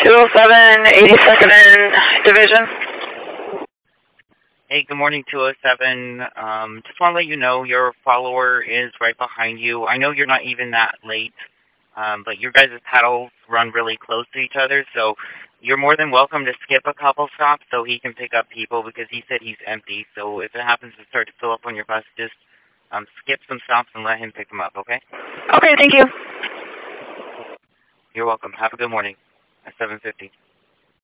207 82nd Division. Hey, good morning, 207. Just want to let you know your follower is right behind you. I know you're not even that late, but your guys' paddles run really close to each other, so you're more than welcome to skip a couple stops so he can pick up people because he said he's empty. So if it happens to start to fill up on your bus, just skip some stops and let him pick them up, okay? Okay, thank you. You're welcome. Have a good morning at 7:50.